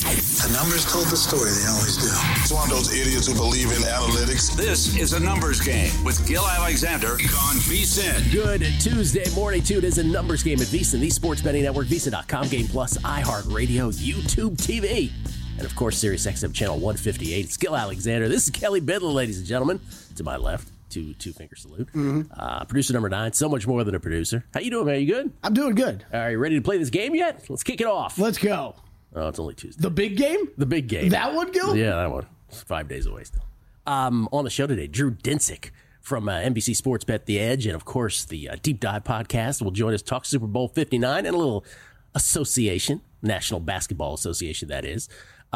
The numbers told the story. They always do. It's one of those idiots who believe in analytics. This is a numbers game with Gil Alexander on VSiN. Good Tuesday morning, too. It is a numbers game at VSiN, the sports betting network, VSiN.com, Game Plus, iHeartRadio, YouTube TV, and, of course, Sirius XM Channel 158. It's Gil Alexander. This is Kelly Bidler, ladies and gentlemen. To my left, two-finger salute. Producer number 9, so much more than a producer. How you doing, man? You good? I'm doing good. Are you ready to play this game yet? Let's kick it off. Let's go. Oh, it's only Tuesday. The big game? The big game. That one, Gil? Yeah, that one. It's 5 days away still. On the show today, Drew Dinsick from NBC Sports Bet The Edge, and, of course, the Deep Dive podcast will join us, talk Super Bowl 59 and a little association, National Basketball Association, that is.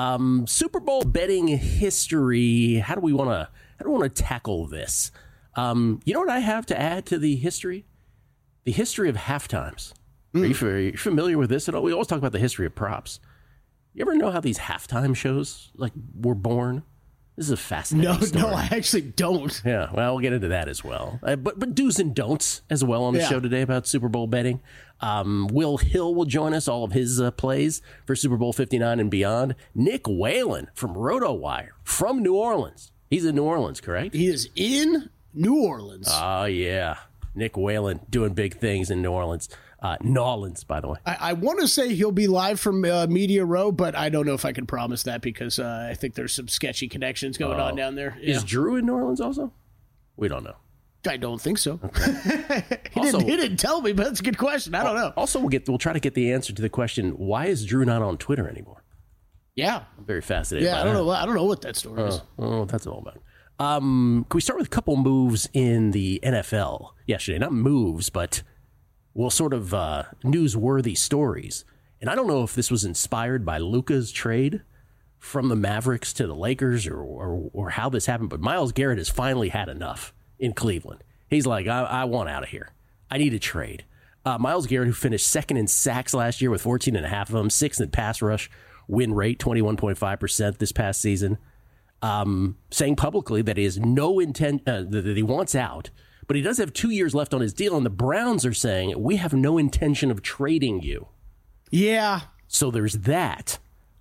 Super Bowl betting history. How do we want to tackle this? You know what I have to add to the history? The history of halftimes. Are you familiar with this at all? We always talk about the history of props. You ever know how these halftime shows were born? This is a fascinating story. No, I actually don't. Yeah, well, we'll get into that as well. But do's and don'ts as well on the show today about Super Bowl betting. Will Hill will join us, all of his plays for Super Bowl 59 and beyond. Nick Whalen from RotoWire from New Orleans. He's in New Orleans, correct? He is in New Orleans. Oh, yeah. Nick Whalen doing big things in New Orleans. Nolans, by the way. I want to say he'll be live from Media Row, but I don't know if I can promise that because I think there's some sketchy connections going on down there. Is Drew in New Orleans also? We don't know. I don't think so. Okay. he didn't tell me, but that's a good question. I don't know. Also, we'll try to get the answer to the question, why is Drew not on Twitter anymore? Yeah. I'm very fascinated by I don't know. I don't know what that story is. Oh, that's all about. Can we start with a couple moves in the NFL yesterday? Not moves, but sort of newsworthy stories. And I don't know if this was inspired by Luka's trade from the Mavericks to the Lakers or how this happened, but Myles Garrett has finally had enough in Cleveland. He's like, I want out of here. I need a trade. Myles Garrett, who finished second in sacks last year with 14.5 of them, sixth in pass rush win rate, 21.5% this past season, saying publicly that he has no intent, that he wants out, but he does have 2 years left on his deal, and the Browns are saying, we have no intention of trading you. Yeah. So there's that.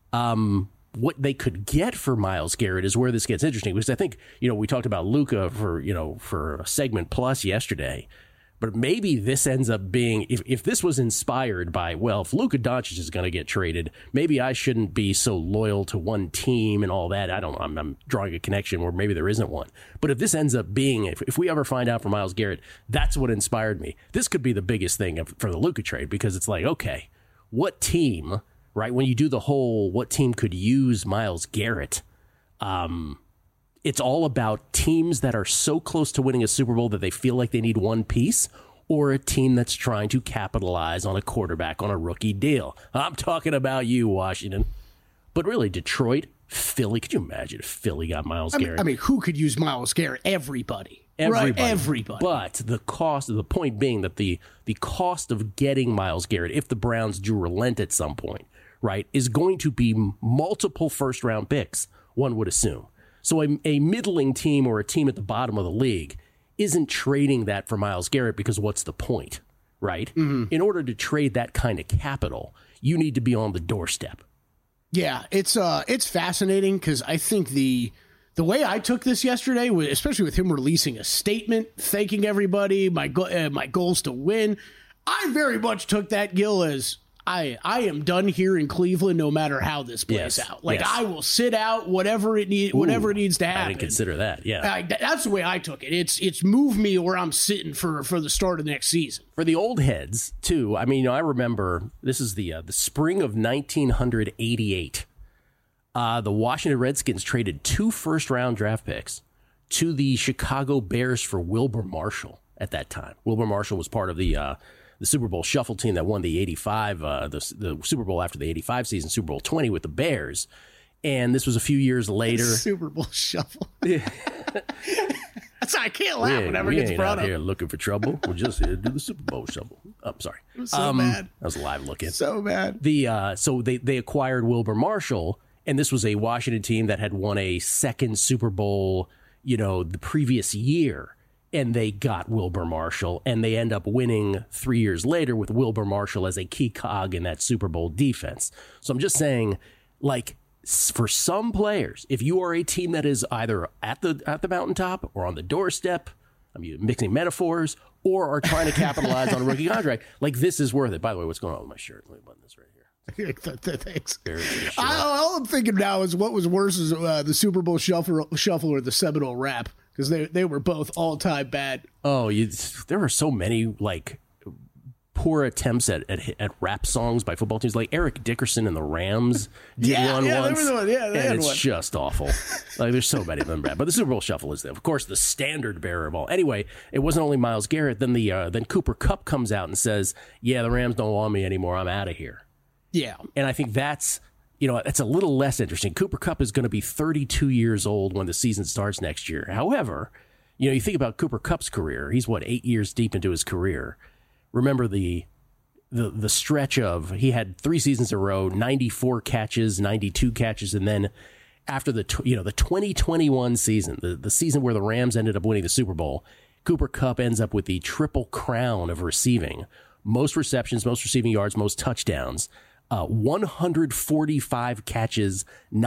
What they could get for Myles Garrett is where this gets interesting, because I think, we talked about Luka for a segment plus yesterday, but maybe this ends up being, if this was inspired by, if Luka Doncic is going to get traded, maybe I shouldn't be so loyal to one team and all that. I don't know. I'm drawing a connection where maybe there isn't one. But if this ends up being, if we ever find out from Myles Garrett, that's what inspired me. This could be the biggest thing for the Luka trade, because it's like, okay, what team, right? When you do the whole, what team could use Myles Garrett? It's all about teams that are so close to winning a Super Bowl that they feel like they need one piece, or a team that's trying to capitalize on a quarterback on a rookie deal. I'm talking about you, Washington. But really, Detroit, Philly, could you imagine if Philly got Myles Garrett? I mean, who could use Myles Garrett? Everybody. Everybody. Right? Everybody. But the point being that the cost of getting Myles Garrett, if the Browns do relent at some point, right, is going to be multiple first-round picks, one would assume. So a middling team or a team at the bottom of the league isn't trading that for Myles Garrett, because what's the point, right? Mm-hmm. In order to trade that kind of capital, you need to be on the doorstep. Yeah, it's fascinating, because I think the way I took this yesterday, especially with him releasing a statement thanking everybody, my goals to win, I very much took that, Gil, as I am done here in Cleveland no matter how this plays out. I will sit out whatever it needs to happen. I didn't consider that. Yeah. That's the way I took it. It's move me where I'm sitting for the start of next season. For the old heads too. I mean, I remember this is the spring of 1988. The Washington Redskins traded 2 first-round draft picks to the Chicago Bears for Wilber Marshall at that time. Wilber Marshall was part of the Super Bowl shuffle team that won the 85, the Super Bowl after the 85 season, Super Bowl 20 with the Bears. And this was a few years later. Super Bowl shuffle. Yeah. I can't laugh whenever it gets brought up. Here looking for trouble. We're just here to do the Super Bowl shuffle. I'm sorry. It was so bad. That was a live look in. So bad. So they acquired Wilber Marshall, and this was a Washington team that had won a second Super Bowl, the previous year. And they got Wilber Marshall, and they end up winning 3 years later with Wilber Marshall as a key cog in that Super Bowl defense. So I'm just saying, for some players, if you are a team that is either at the mountaintop or on the doorstep, I'm mixing metaphors, or are trying to capitalize on a rookie contract, like this is worth it. By the way, what's going on with my shirt? Let me button this right here. Thanks. All I'm thinking now is what was worse is the Super Bowl shuffle or the Seminole rap, because they were both all-time bad. Oh, there were so many like poor attempts at rap songs by football teams. Like Eric Dickerson and the Rams did one once. And it's just awful. Like there's so many of them bad. But the Super Bowl shuffle is, of course, the standard bearer of all. Anyway, it wasn't only Myles Garrett. Then Cooper Kupp comes out and says, "Yeah, the Rams don't want me anymore. I'm out of here." Yeah, and I think that's a little less interesting. Cooper Kupp is going to be 32 years old when the season starts next year. However, you think about Cooper Kupp's career. He's 8 years deep into his career. Remember the stretch of he had 3 seasons in a row, 94 catches, 92 catches, and then after the 2021 season, the season where the Rams ended up winning the Super Bowl, Cooper Kupp ends up with the triple crown of receiving: most receptions, most receiving yards, most touchdowns. 145 catches,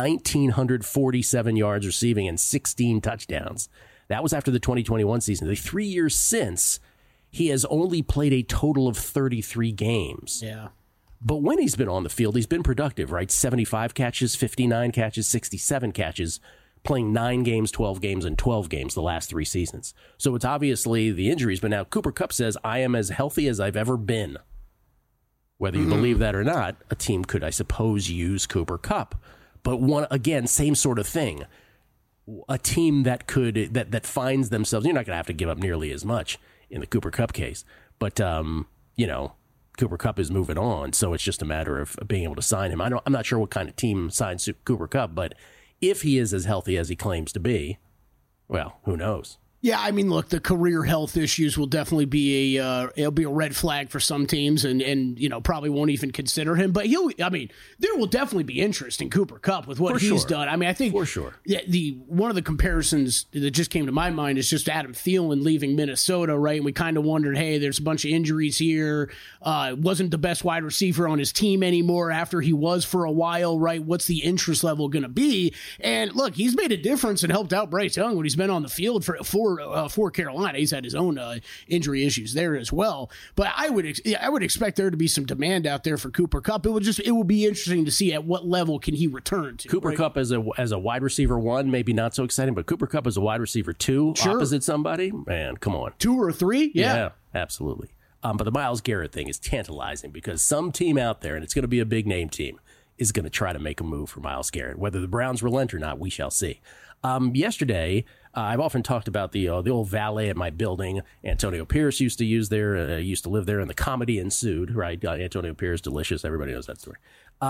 1,947 yards receiving, and 16 touchdowns. That was after the 2021 season. The 3 years since, he has only played a total of 33 games. Yeah. But when he's been on the field, he's been productive, right? 75 catches, 59 catches, 67 catches, playing 9 games, 12 games, and 12 games the last 3 seasons. So it's obviously the injuries. But now Cooper Kupp says, I am as healthy as I've ever been. Whether you believe that or not, a team could, I suppose, use Cooper Kupp. But again, same sort of thing. A team that finds themselves, you're not going to have to give up nearly as much in the Cooper Kupp case. But, Cooper Kupp is moving on, so it's just a matter of being able to sign him. I'm not sure what kind of team signs Cooper Kupp, but if he is as healthy as he claims to be, well, who knows? Yeah, I mean, look, the career health issues will definitely be it'll be a red flag for some teams, and probably won't even consider him. But there will definitely be interest in Cooper Kupp with what he's done. I mean, I think for sure. The one of the comparisons that just came to my mind is just Adam Thielen leaving Minnesota, right? And we kind of wondered, hey, there's a bunch of injuries here. Wasn't the best wide receiver on his team anymore after he was for a while, right? What's the interest level going to be? And look, he's made a difference and helped out Bryce Young when he's been on the field for Carolina. He's had his own injury issues there as well. But I would expect there to be some demand out there for Cooper Kupp. It will be interesting to see at what level can he return to. Cooper Kupp as a wide receiver 1, maybe not so exciting, but Cooper Kupp as a wide receiver 2, opposite somebody, man, come on. 2 or 3? Yeah, absolutely. But the Myles Garrett thing is tantalizing because some team out there, and it's going to be a big name team, is going to try to make a move for Myles Garrett. Whether the Browns relent or not, we shall see. Yesterday, I've often talked about the old valet at my building. Antonio Pierce used to live there, and the comedy ensued, right? Antonio Pierce, delicious. Everybody knows that story.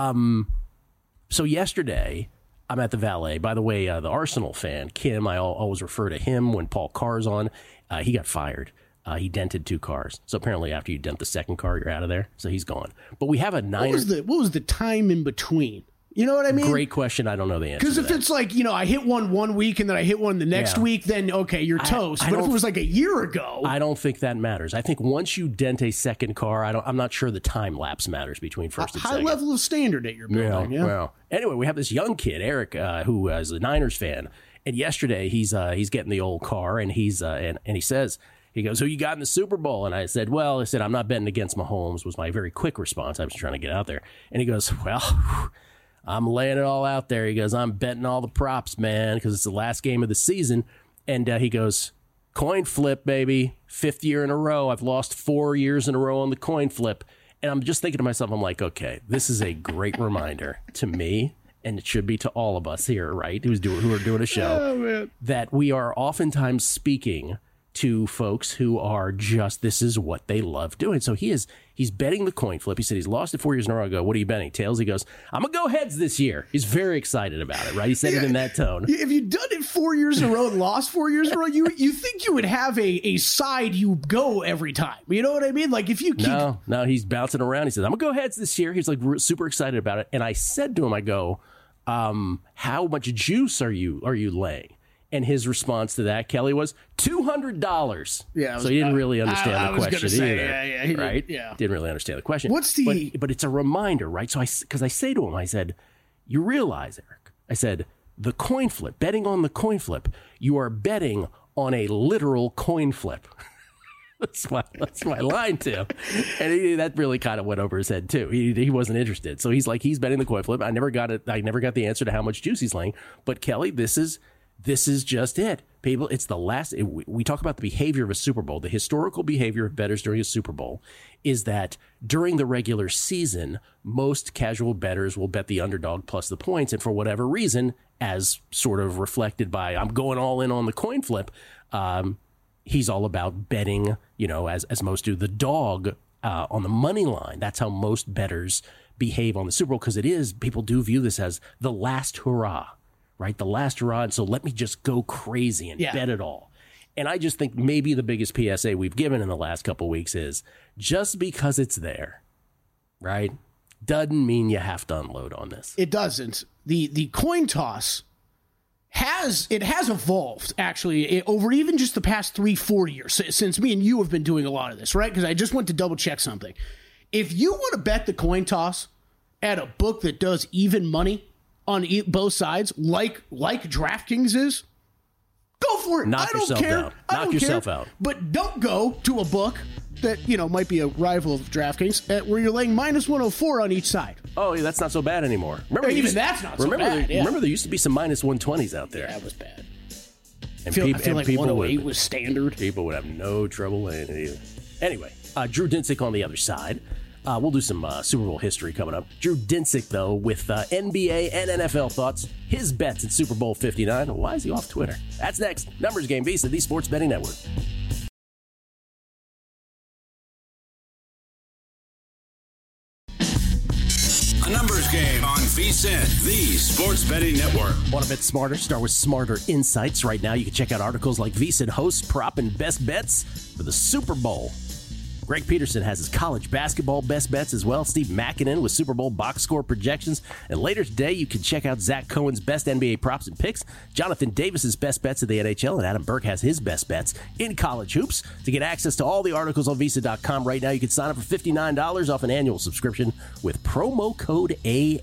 So yesterday, I'm at the valet. By the way, the Arsenal fan, Kim, I always refer to him when Paul Carr's on. He got fired. He dented 2 cars. So apparently after you dent the second car, you're out of there. So he's gone. But we have a Niners. What was the time in between? You know what I mean? Great question. I don't know the answer. Because if it's like, I hit one week and then I hit one the next week, then okay, you're toast. But if it was like a year ago, I don't think that matters. I think once you dent a second car, I'm not sure the time lapse matters between first and second. High level of standard at your building. Yeah. Well, anyway, we have this young kid, Eric, who is a Niners fan, and yesterday he's getting the old car, and he says. He goes, who you got in the Super Bowl? And I said, I'm not betting against Mahomes, was my very quick response. I was trying to get out there. And he goes, well, I'm laying it all out there. He goes, I'm betting all the props, man, because it's the last game of the season. And he goes, coin flip, baby. 5th year in a row. I've lost 4 years in a row on the coin flip. And I'm just thinking to myself, I'm like, okay, this is a great reminder to me, and it should be to all of us here, right, who are doing a show, that we are oftentimes speaking to folks who are just, this is what they love doing. So he's betting the coin flip. He said he's lost it 4 years in a row. I go, what are you betting? Tails? He goes, I'm going to go heads this year. He's very excited about it, right? He said it in that tone. If you've done it 4 years in a row and lost 4 years in a row, you think you would have a side you go every time. You know what I mean? Like if you keep... No, he's bouncing around. He says, I'm going to go heads this year. He's like super excited about it. And I said to him, I go, how much juice are you laying? And his response to that, Kelly, was $200. Yeah, so he didn't really understand the question either. Right? Didn't really understand the question. What's the? But it's a reminder, right? So because I say to him, I said, you realize, Eric, I said, the coin flip, betting on the coin flip, you are betting on a literal coin flip. That's my line to him. And that really kind of went over his head, too. He wasn't interested. So he's betting the coin flip. I never got it. I never got the answer to how much juice he's laying. But, Kelly, this is just it. People, it's the last. We talk about the behavior of a Super Bowl. The historical behavior of bettors during a Super Bowl is that during the regular season, most casual bettors will bet the underdog plus the points. And for whatever reason, as sort of reflected by I'm going all in on the coin flip, he's all about betting, as most do, the dog on the money line. That's how most bettors behave on the Super Bowl, because people do view this as the last hurrah, right? The last hurrah. And so let me just go crazy and bet it all. And I just think maybe the biggest PSA we've given in the last couple of weeks is just because it's there, right, doesn't mean you have to unload on this. It doesn't. The coin toss has evolved, actually, over even just the past 3-4 years, since me and you have been doing a lot of this, right? Because I just went to double check something. If you want to bet the coin toss at a book that does even money on both sides, like DraftKings is, go for it. Knock yourself out. But don't go to a book that, might be a rival of DraftKings, where you're laying minus 104 on each side. Oh, yeah, that's not so bad anymore. That's not so bad. Remember, there used to be some minus 120s out there. Yeah, that was bad. And I feel like 108 was standard. People would have no trouble laying it either. Anyway, Drew Dinsick on the other side. We'll do some Super Bowl history coming up. Drew Dinsick, though, with NBA and NFL thoughts, his bets in Super Bowl 59. Why is he off Twitter? That's next. Numbers Game, VSiN, the Sports Betting Network. A numbers game on VSiN, the Sports Betting Network. Want to bet smarter? Start with Smarter Insights. Right now, you can check out articles like VSiN hosts, prop, and best bets for the Super Bowl. Greg Peterson has his college basketball best bets as well. Steve Makinen with Super Bowl box score projections. And later today, you can check out Zach Cohen's best NBA props and picks, Jonathan Davis's best bets of the NHL, and Adam Burke has his best bets in college hoops. To get access to all the articles on VSiN.com right now, you can sign up for $59 off an annual subscription with promo code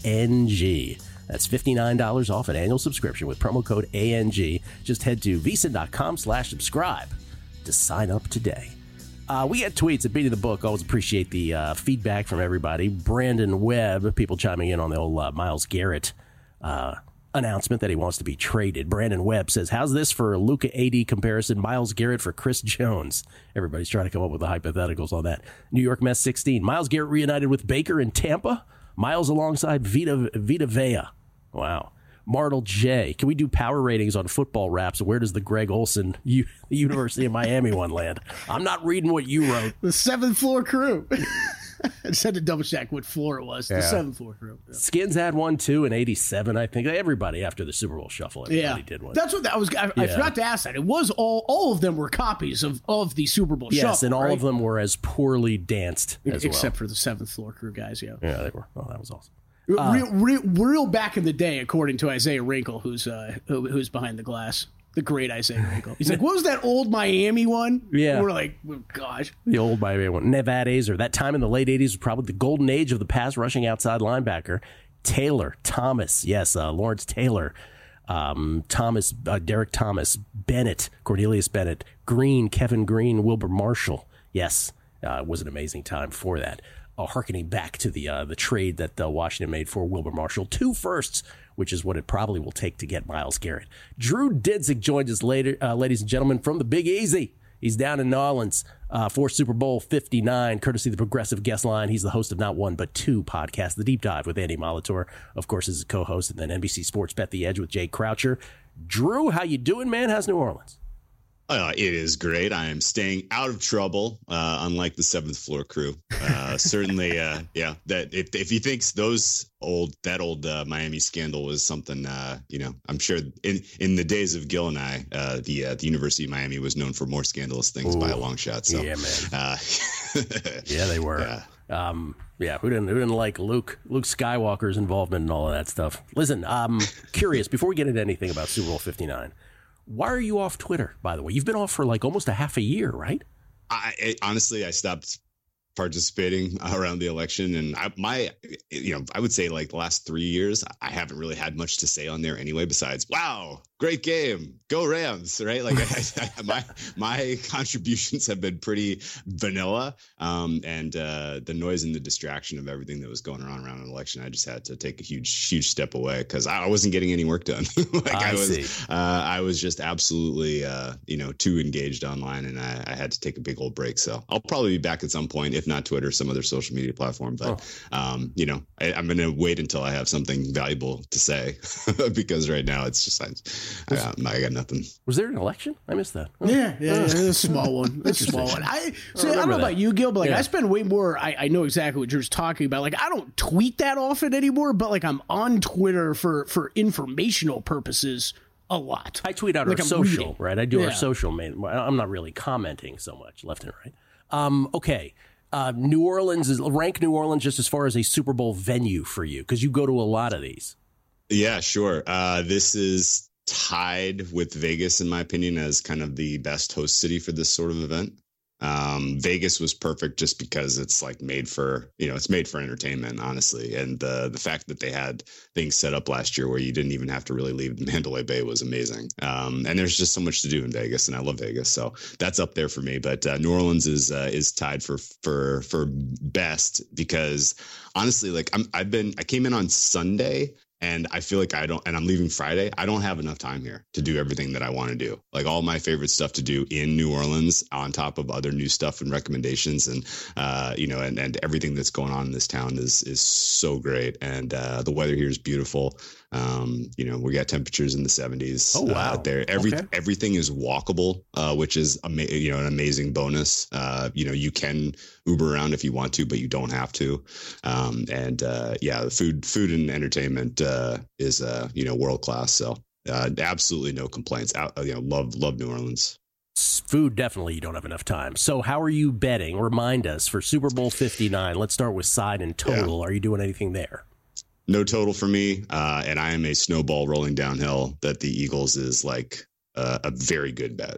ANG. That's $59 off an annual subscription with promo code ANG. Just head to VSiN.com/subscribe to sign up today. We get tweets at Beating the Book. Always appreciate the feedback from everybody. Brandon Webb, people chiming in on the old Myles Garrett announcement that he wants to be traded. Brandon Webb says, how's this for a Luka AD comparison? Myles Garrett for Chris Jones. Everybody's trying to come up with the hypotheticals on that. New York Mets 16. Myles Garrett reunited with Baker in Tampa. Myles alongside Vita Vea. Wow. Martel J. Can we do power ratings on football raps? Where does the Greg Olson University of Miami one land? I'm not reading what you wrote. The 7th Floor Crew. I just had to double check what floor it was. The 7th Floor Crew. Yeah. Skins had one too in '87. I think everybody after the Super Bowl shuffle. Everybody did one. That's what that was. I forgot to ask that. It was all of them were copies of the Super Bowl shuffle. Yes, and all of them were as poorly danced as except for the 7th Floor Crew guys. Yeah, they were. Oh, that was awesome. Real back in the day, according to Isaiah Wrinkle, who's behind the glass. The great Isaiah Wrinkle. He's like, what was that old Miami one? Yeah. We're like, oh, gosh. The old Miami one. Nevada Azer. That time in the late 80s was probably the golden age of the pass rushing outside linebacker. Taylor, Thomas. Yes, Lawrence Taylor. Thomas, Derek Thomas. Bennett, Cornelius Bennett. Green, Kevin Green. Wilbur Marshall. Yes, it was an amazing time for that. Harkening back to the trade that Washington made for Wilbur Marshall. 2 firsts, which is what it probably will take to get Myles Garrett. Drew Dinsick joins us later, ladies and gentlemen, from the Big Easy. He's down in New Orleans for Super Bowl 59, courtesy of the Progressive Guest Line. He's the host of not one, but 2 podcasts, The Deep Dive with Andy Molitor, of course, is a co-host, and then NBC Sports Bet the Edge with Jay Croucher. Drew, how you doing, man? How's New Orleans? It is great. I am staying out of trouble, unlike the 7th Floor Crew. Certainly, that if he thinks that old Miami scandal was something, I'm sure in the days of Gil and I, the University of Miami was known for more scandalous things by a long shot. So, yeah, man. Yeah, they were. Yeah. Who didn't like Luke Skywalker's involvement in all of that stuff? Listen, I'm curious, before we get into anything about Super Bowl 59, why are you off Twitter, by the way? You've been off for like almost a half a year, right? Honestly, I stopped participating around the election, and I would say like the last 3 years, I haven't really had much to say on there anyway. Besides, wow, great game, go Rams, right? Like my contributions have been pretty vanilla, and the noise and the distraction of everything that was going on around an election, I just had to take a huge step away because I wasn't getting any work done. I was just absolutely too engaged online, and I had to take a big old break. So I'll probably be back at some point, if not Twitter, some other social media platform. But I'm going to wait until I have something valuable to say because right now it's just I got nothing. Was there an election? I missed that. Yeah, it's a small one. It's a small one. I don't know about you, Gil, but I spend way more. I know exactly what Drew's talking about. Like, I don't tweet that often anymore, but like I'm on Twitter for informational purposes a lot. I tweet out our social, right? I do our social. I'm not really commenting so much left and right. Okay. New Orleans rank New Orleans just as far as a Super Bowl venue for you, because you go to a lot of these. Yeah, sure. This is tied with Vegas, in my opinion, as kind of the best host city for this sort of event. Vegas was perfect just because it's like made for entertainment, honestly. And the fact that they had things set up last year where you didn't even have to really leave Mandalay Bay was amazing. And there's just so much to do in Vegas, and I love Vegas. So that's up there for me. But New Orleans is tied for best because honestly, like I came in on Sunday. And I feel like and I'm leaving Friday. I don't have enough time here to do everything that I want to do. Like all my favorite stuff to do in New Orleans on top of other new stuff and recommendations and, and everything that's going on in this town is so great. And the weather here is beautiful. We got temperatures in the 70s. Oh, wow. Out there. Everything is walkable, which is, an amazing bonus. You can Uber around if you want to, but you don't have to. The food and entertainment is world class. So absolutely no complaints. Love New Orleans. Food, definitely you don't have enough time. So how are you betting? Remind us for Super Bowl 59. Let's start with side and total. Yeah. Are you doing anything there? No total for me. And I am a snowball rolling downhill that the Eagles is like a very good bet.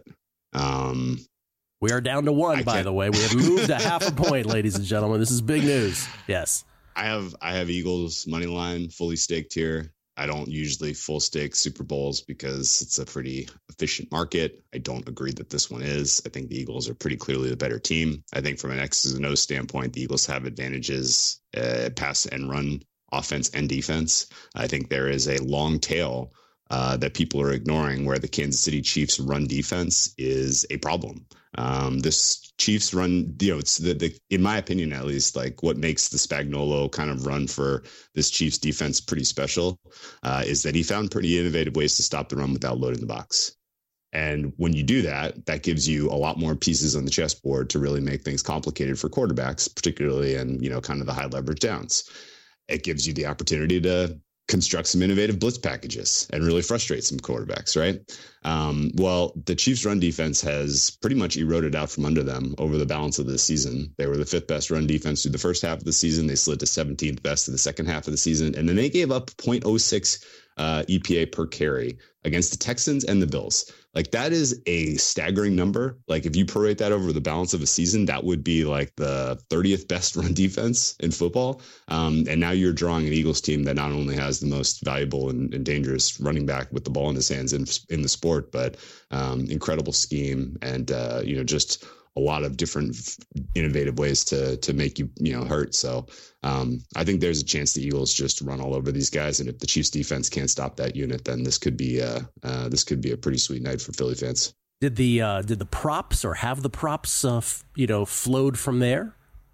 We are down to one, by the way. We have moved a half a point, ladies and gentlemen. This is big news. Yes. I have Eagles money line fully staked here. I don't usually full stake Super Bowls because it's a pretty efficient market. I don't agree that this one is. I think the Eagles are pretty clearly the better team. I think from an X's and O's standpoint, the Eagles have advantages, pass and run, offense and defense. I think there is a long tail that people are ignoring where the Kansas City Chiefs run defense is a problem. This Chiefs run, it's in my opinion, at least, like what makes the Spagnuolo kind of run for this Chiefs defense pretty special is that he found pretty innovative ways to stop the run without loading the box. And when you do that, that gives you a lot more pieces on the chessboard to really make things complicated for quarterbacks, particularly in, kind of the high leverage downs. It gives you the opportunity to construct some innovative blitz packages and really frustrate some quarterbacks, right? Well, the Chiefs' run defense has pretty much eroded out from under them over the balance of the season. They were the 5th best run defense through the first half of the season. They slid to 17th best in the second half of the season. And then they gave up 0.06 EPA per carry against the Texans and the Bills. Like that is a staggering number. Like if you prorate that over the balance of a season, that would be like the 30th best run defense in football. And now you're drawing an Eagles team that not only has the most valuable and dangerous running back with the ball in his hands in the sport, but incredible scheme and, just a lot of different innovative ways to make you, hurt. So I think there's a chance the Eagles just run all over these guys. And if the Chiefs defense can't stop that unit, then this could be a pretty sweet night for Philly fans. Did the props or have the props, flowed from there?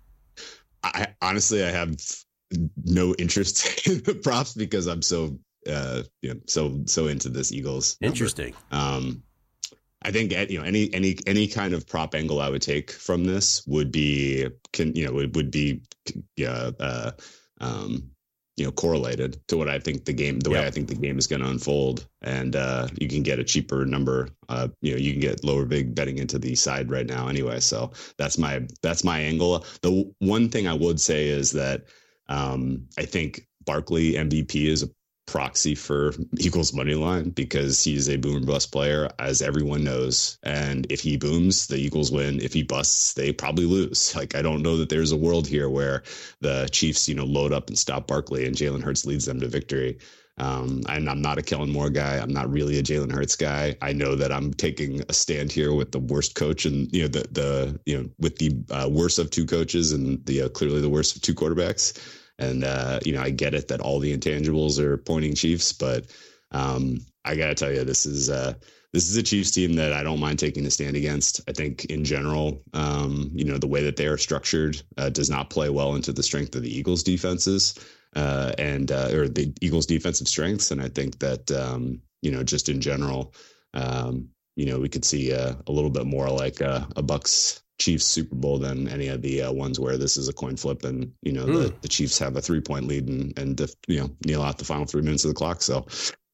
I honestly have no interest in the props because I'm so into this Eagles number. Interesting. I think any kind of prop angle I would take from this would be correlated to what I think the way I think the game is going to unfold, and you can get a cheaper number. You can get lower big betting into the side right now anyway. So that's my angle. The one thing I would say is that I think Barkley MVP is proxy for Eagles money line because he's a boom or bust player, as everyone knows. And if he booms, the Eagles win. If he busts, they probably lose. Like, I don't know that there's a world here where the Chiefs, load up and stop Barkley and Jalen Hurts leads them to victory. And I'm not a Kellen Moore guy. I'm not really a Jalen Hurts guy. I know that I'm taking a stand here with the worst coach and, with the worst of two coaches and the clearly the worst of two quarterbacks. And, I get it that all the intangibles are pointing Chiefs, but I got to tell you, this is a Chiefs team that I don't mind taking a stand against. I think in general, the way that they are structured does not play well into the strength of the Eagles defenses or the Eagles defensive strengths. And I think that, just in general, we could see a little bit more like a Bucs Chiefs Super Bowl than any of the ones where this is a coin flip and, the Chiefs have a 3-point lead and kneel out the final 3 minutes of the clock. So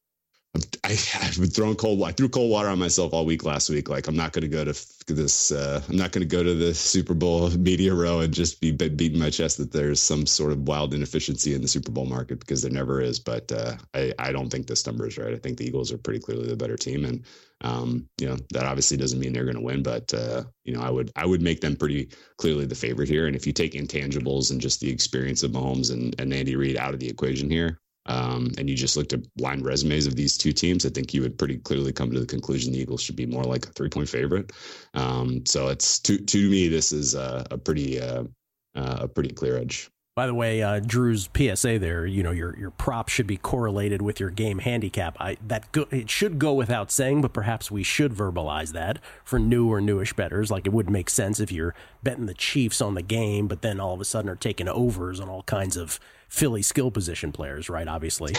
I've been throwing I threw cold water on myself all week last week. Like, I'm not going to go to this. I'm not going to go to the Super Bowl media row and just be beating my chest that there's some sort of wild inefficiency in the Super Bowl market, because there never is. But I don't think this number is right. I think the Eagles are pretty clearly the better team. And, that obviously doesn't mean they're going to win, but, I would make them pretty clearly the favorite here. And if you take intangibles and just the experience of Mahomes and Andy Reid out of the equation here, and you just looked at blind resumes of these two teams, I think you would pretty clearly come to the conclusion the Eagles should be more like a 3-point favorite. So it's to me, this is a pretty clear edge. By the way, Drew's PSA there, your prop should be correlated with your game handicap. It should go without saying, but perhaps we should verbalize that for new or newish bettors. Like, it would make sense if you're betting the Chiefs on the game, but then all of a sudden are taking overs on all kinds of Philly skill position players, right? Obviously.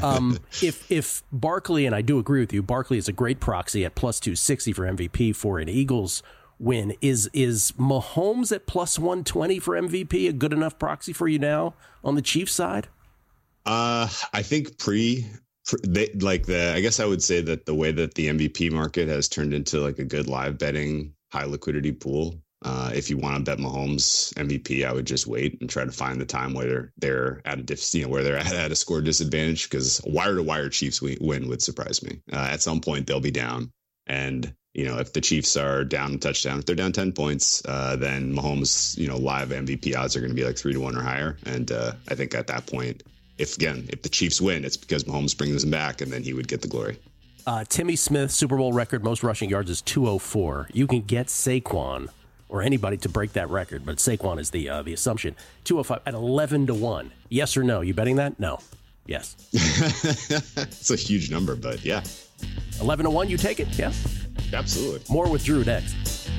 If Barkley, and I do agree with you, Barkley is a great proxy at plus 260 for MVP for an Eagles win. Is Mahomes at plus 120 for MVP a good enough proxy for you now on the Chiefs side? I think I guess I would say that the way that the MVP market has turned into like a good live betting high liquidity pool. If you want to bet Mahomes MVP, I would just wait and try to find the time where they're at a score disadvantage, because wire to wire Chiefs win would surprise me. At some point they'll be down, and if the Chiefs are down a touchdown, if they're down 10 points, then Mahomes, live MVP odds are going to be like 3-1 or higher. And I think at that point, if the Chiefs win, it's because Mahomes brings them back, and then he would get the glory. Timmy Smith, Super Bowl record, most rushing yards is 204. You can get Saquon or anybody to break that record, but Saquon is the assumption. 205 at 11-1. Yes or no? You betting that? No. Yes. It's a huge number, but yeah. 11-1, you take it? Yeah. Absolutely. More with Drew next.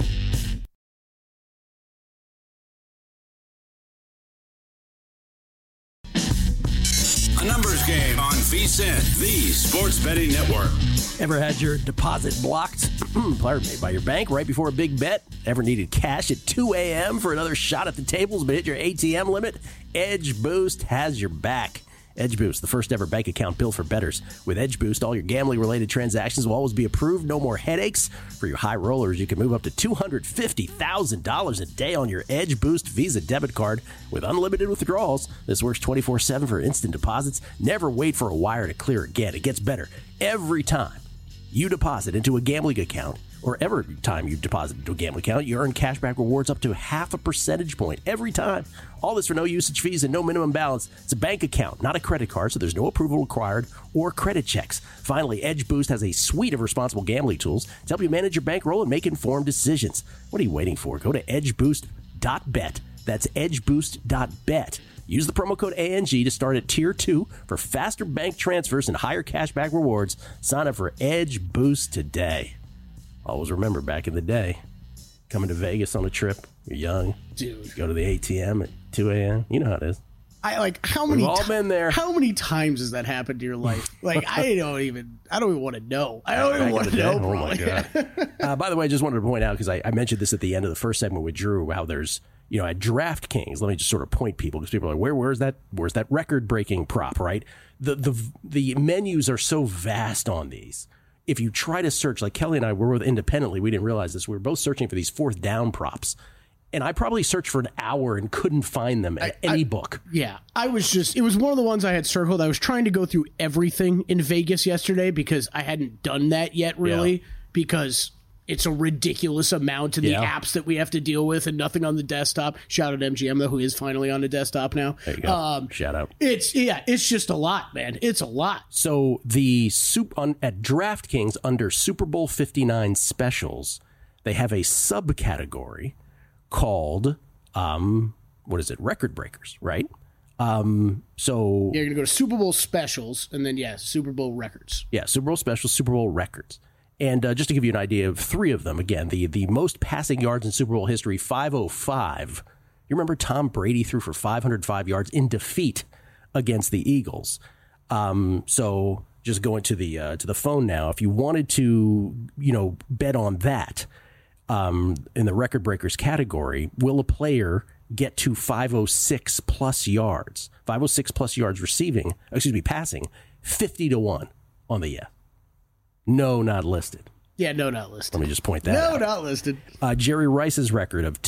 A numbers game on VSiN, the sports betting network. Ever had your deposit blocked by your bank right before a big bet? Ever needed cash at 2 a.m. for another shot at the tables but hit your ATM limit? Edge Boost has your back. Edge Boost, the first ever bank account built for bettors. With Edge Boost, all your gambling-related transactions will always be approved. No more headaches. For your high rollers, you can move up to $250,000 a day on your Edge Boost Visa debit card with unlimited withdrawals. This works 24/7 for instant deposits. Never wait for a wire to clear again. It gets better. Every time you deposit into a gambling account, or every time you deposit into a gambling account, you earn cashback rewards up to 0.5 percentage point every time. All this for no usage fees and no minimum balance. It's a bank account, not a credit card, so there's no approval required or credit checks. Finally, Edge Boost has a suite of responsible gambling tools to help you manage your bankroll and make informed decisions. What are you waiting for? Go to edgeboost.bet. That's edgeboost.bet. Use the promo code ANG to start at Tier 2 for faster bank transfers and higher cashback rewards. Sign up for Edge Boost today. Always remember, back in the day, coming to Vegas on a trip, you're young, dude, go to the ATM at 2 a.m. You know how it is. We've all been there. How many times has that happened in your life? Like, I don't even want to know. I don't even want to know, bro. Oh my God. By the way, I just wanted to point out, because I mentioned this at the end of the first segment with Drew, how there's, at DraftKings, let me just sort of point people, because people are like, where's that record-breaking prop, right? The menus are so vast on these. If you try to search, like Kelly and I were independently, we didn't realize this. We were both searching for these fourth down props. And I probably searched for an hour and couldn't find them in any book. Yeah, it was one of the ones I had circled. I was trying to go through everything in Vegas yesterday because I hadn't done that yet, really, because it's a ridiculous amount in the apps that we have to deal with and nothing on the desktop. Shout out MGM, though, who is finally on the desktop now. There you go. Shout out. It's just a lot, man. It's a lot. So at DraftKings under Super Bowl 59 specials, they have a subcategory called record breakers, right? So you're gonna go to Super Bowl specials and then Super Bowl records. Yeah, Super Bowl specials, Super Bowl records. And just to give you an idea of three of them, again, the most passing yards in Super Bowl history, 505. You remember Tom Brady threw for 505 yards in defeat against the Eagles. So just going to the phone now, if you wanted to, bet on that, in the record breakers category, will a player get to 506 plus yards? 506 plus yards passing, 50-1 on the No, not listed. Yeah, no, not listed. Let me just point that out. No, not listed. Jerry Rice's record of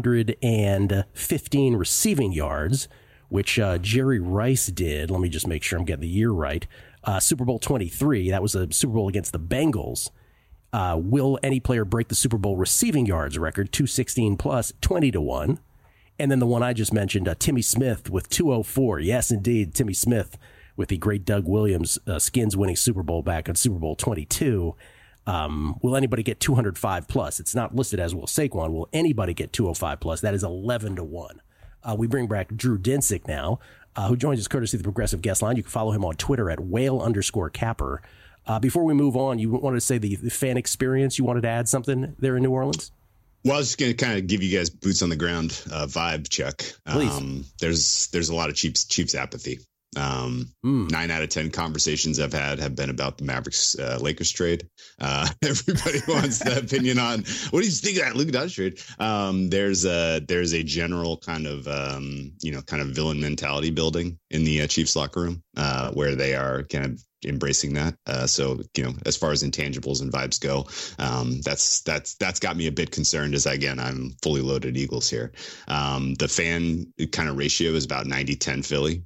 215 receiving yards, which Jerry Rice did. Let me just make sure I'm getting the year right. Super Bowl 23. That was a Super Bowl against the Bengals. Will any player break the Super Bowl receiving yards record, 216 plus, 20-1? And then the one I just mentioned, Timmy Smith with 204. Yes, indeed, Timmy Smith with the great Doug Williams Skins winning Super Bowl back on Super Bowl 22. Will anybody get 205 plus? It's not listed as will Saquon. Will anybody get 205 plus? That is 11-1. We bring back Drew Dinsick now, who joins us courtesy of the Progressive Guest Line. You can follow him on Twitter at whale_capper. Before we move on, you wanted to say the fan experience. You wanted to add something there in New Orleans? Well, I was just going to kind of give you guys boots on the ground vibe check. There's a lot of Chiefs apathy. 9 out of 10 conversations I've had have been about the Mavericks Lakers trade. Everybody wants the opinion on what do you think of that Luka Doncic trade? There's a general kind of villain mentality building in the Chiefs locker room where they are kind of embracing that. So as far as intangibles and vibes go, that's got me a bit concerned as I'm fully loaded Eagles here. The fan kind of ratio is about 90-10 Philly.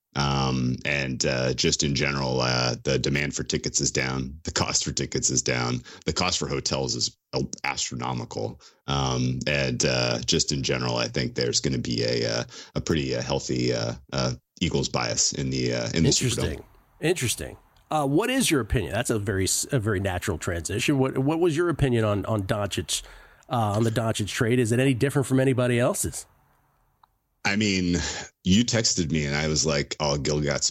Just in general, the demand for tickets is down. The cost for tickets is down. The cost for hotels is astronomical. Just in general, I think there's going to be a pretty healthy Eagles bias in the Superdome. Interesting. What is your opinion? That's a very natural transition. What was your opinion on Doncic, on the Doncic trade? Is it any different from anybody else's? I mean, you texted me and I was like, "Oh, Gil got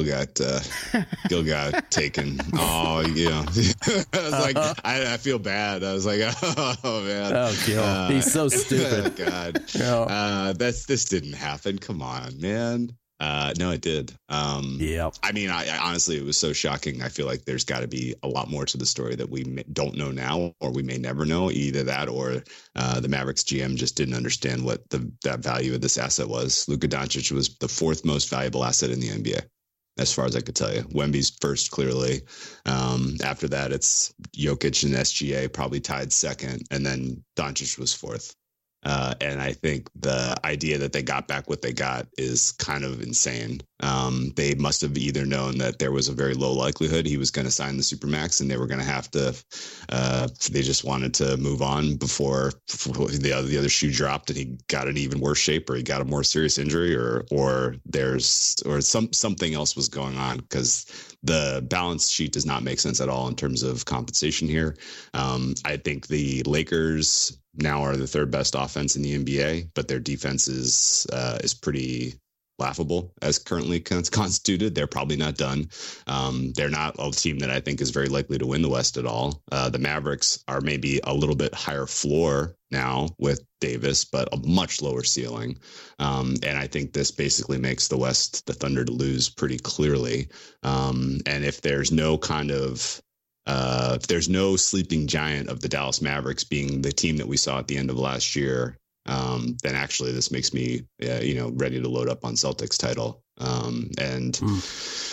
taken." Oh, yeah. I was like, I feel bad. I was like, "Oh man, oh Gil, he's so stupid." God, this didn't happen. Come on, man. No, it did. Yeah. I mean, I honestly, it was so shocking. I feel like there's got to be a lot more to the story that we don't know now, or we may never know. Either that, or the Mavericks GM just didn't understand what that value of this asset was. Luka Doncic was the 4th most valuable asset in the NBA, as far as I could tell you. Wemby's first, clearly. After that, it's Jokic and SGA probably tied second, and then Doncic was 4th. And I think the idea that they got back what they got is kind of insane. They must have either known that there was a very low likelihood he was going to sign the Supermax, and they were going to have to. They just wanted to move on before the other shoe dropped, and he got an even worse shape, or he got a more serious injury, or something else was going on, because the balance sheet does not make sense at all in terms of compensation here. I think the Lakers now are the 3rd best offense in the NBA, but their defense is pretty laughable as currently constituted. They're probably not done. They're not a team that I think is very likely to win the West at all. The Mavericks are maybe a little bit higher floor now with Davis, but a much lower ceiling. And I think this basically makes the West the Thunder to lose pretty clearly. And if there's no kind of if there's no sleeping giant of the Dallas Mavericks being the team that we saw at the end of last year, then actually this makes me, ready to load up on Celtics title.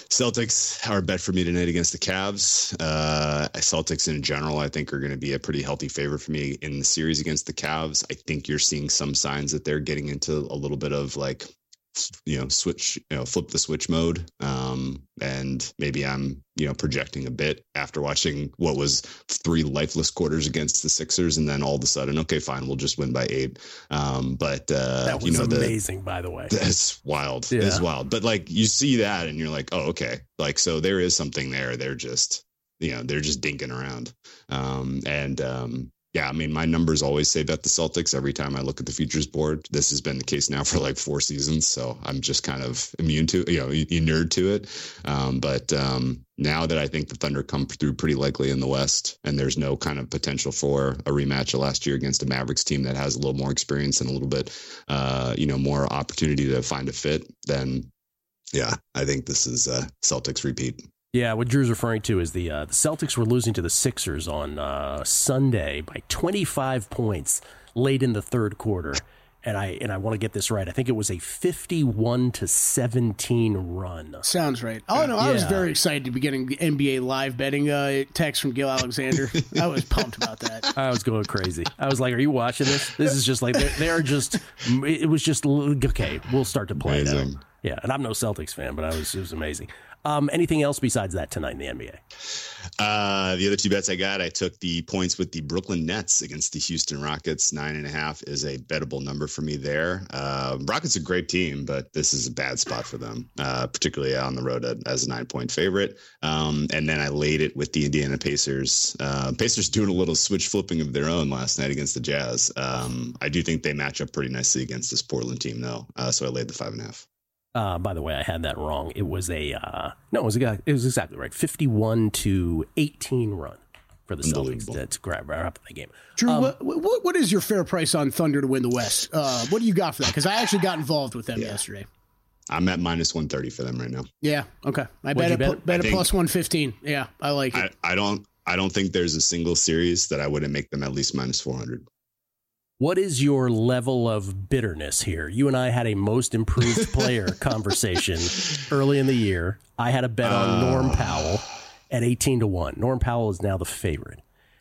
Celtics are a bet for me tonight against the Cavs. Celtics in general, I think, are going to be a pretty healthy favorite for me in the series against the Cavs. I think you're seeing some signs that they're getting into a little bit of like, flip the switch mode. And maybe I'm, projecting a bit after watching what was 3 lifeless quarters against the Sixers. And then all of a sudden, okay, fine, we'll just win by 8. But that was amazing, by the way. That's wild. Yeah. It's wild. But like, you see that and you're like, oh, okay. Like, so there is something there. They're just, they're just dinking around. Yeah, I mean, my numbers always say bet the Celtics every time I look at the futures board. This has been the case now for like 4 seasons, so I'm just kind of immune to, inured to it. But now that I think the Thunder come through pretty likely in the West, and there's no kind of potential for a rematch of last year against a Mavericks team that has a little more experience and a little bit, more opportunity to find a fit, then yeah, I think this is a Celtics repeat. Yeah, what Drew's referring to is the Celtics were losing to the Sixers on Sunday by 25 points late in the third quarter, and I want to get this right. I think it was a 51-17 run. Sounds right. Oh no, I was very excited to be getting the NBA live betting text from Gil Alexander. I was pumped about that. I was going crazy. I was like, "Are you watching this? This is just like they're just." It was just okay. We'll start to play now. Yeah, and I'm no Celtics fan, but it was amazing. Anything else besides that tonight in the NBA? The other 2 bets I got, I took the points with the Brooklyn Nets against the Houston Rockets. 9.5 is a bettable number for me there. Rockets are a great team, but this is a bad spot for them, particularly on the road as a 9-point favorite. And then I laid it with the Indiana Pacers. Pacers doing a little switch flipping of their own last night against the Jazz. I do think they match up pretty nicely against this Portland team, though. So I laid the 5.5. By the way, I had that wrong. It was it was exactly right. 51-18 run for the Celtics to grab up the game. Drew, what is your fair price on Thunder to win the West? What do you got for that? Because I actually got involved with them yesterday. I'm at -130 for them right now. Yeah. Okay. I bet it plus 115. Yeah, I like it. I don't think there's a single series that I wouldn't make them at least -400. What is your level of bitterness here? You and I had a most improved player conversation early in the year. I had a bet on Norm Powell at 18-1. Norm Powell is now the favorite.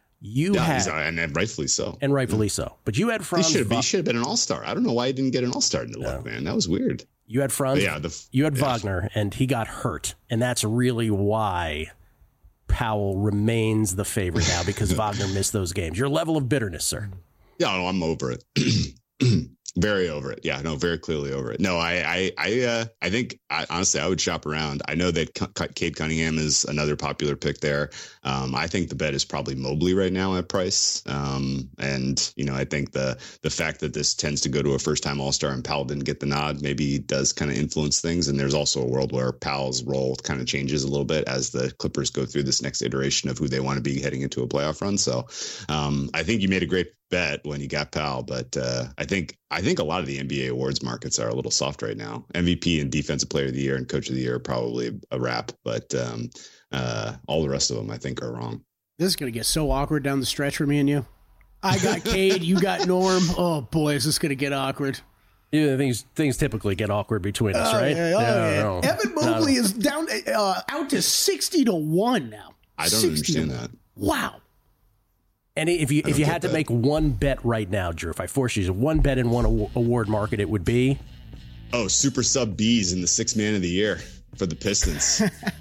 And rightfully so. And rightfully so. But you had Franz. He should have been an all-star. I don't know why he didn't get an all-star in the luck, man. That was weird. You had Franz. You had Wagner, and he got hurt. And that's really why Powell remains the favorite now, because Wagner missed those games. Your level of bitterness, sir. Yeah, no, I'm over it. Very over it. Yeah, no, very clearly over it. No, I think honestly, I would shop around. I know that Cade Cunningham is another popular pick there. I think the bet is probably Mobley right now at price. And I think the fact that this tends to go to a first-time All-Star and Powell didn't get the nod maybe does kind of influence things. And there's also a world where Powell's role kind of changes a little bit as the Clippers go through this next iteration of who they want to be heading into a playoff run. So I think you made a great bet when you got Powell, but I think a lot of the NBA awards markets are a little soft right now. MVP and Defensive Player of the Year and Coach of the Year are probably a wrap, but all the rest of them I think are wrong. This is going to get so awkward down the stretch for me and you. I got Cade, you got Norm. Oh boy, is this going to get awkward. Yeah, things typically get awkward between us, right? Yeah. Evan Mobley is down out to 60-1 now. I don't understand that. Wow. And if you had to make one bet right now, Drew, if I force you to one bet in one award market, it would be? Oh, Super Sub B's in the 6th Man of the Year for the Pistons.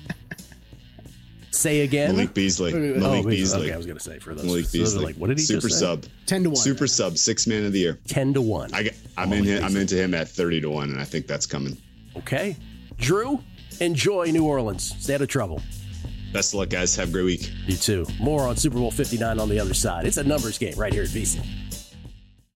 Say again? Malik Beasley. Beasley. Okay, I was going to say for those. Malik Beasley. Like, what did he Super just say? Sub. 10-1. Super Sub, 6th Man of the Year. 10-1. I'm into him at 30-1, and I think that's coming. Okay. Drew, enjoy New Orleans. Stay out of trouble. Best of luck, guys. Have a great week. You too. More on Super Bowl 59 on the other side. It's a numbers game right here at VSiN.